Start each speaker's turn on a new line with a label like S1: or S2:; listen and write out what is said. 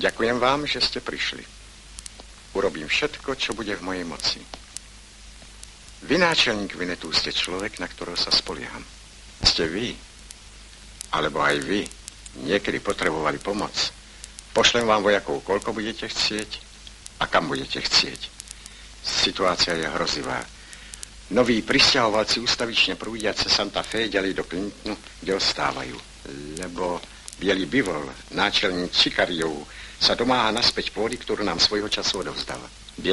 S1: Ďakujem vám, že ste prišli. Urobím všetko, čo bude v mojej moci. Vy, náčelník Vinetu, ste človek, na ktorého sa spolieham. Ste vy, alebo aj vy, niekedy potrebovali pomoc. Pošlem vám vojakov, koľko budete chcieť a kam budete chcieť. Situácia je hrozivá. Noví prisťahovalci ustavične prúdia cez Santa Fe ďalej do Clintonu, kde ostávajú. Lebo bielý bivol, náčelník Čikariov, sa domáha naspäť pôdy, ktorú nám svojho času odovzdal.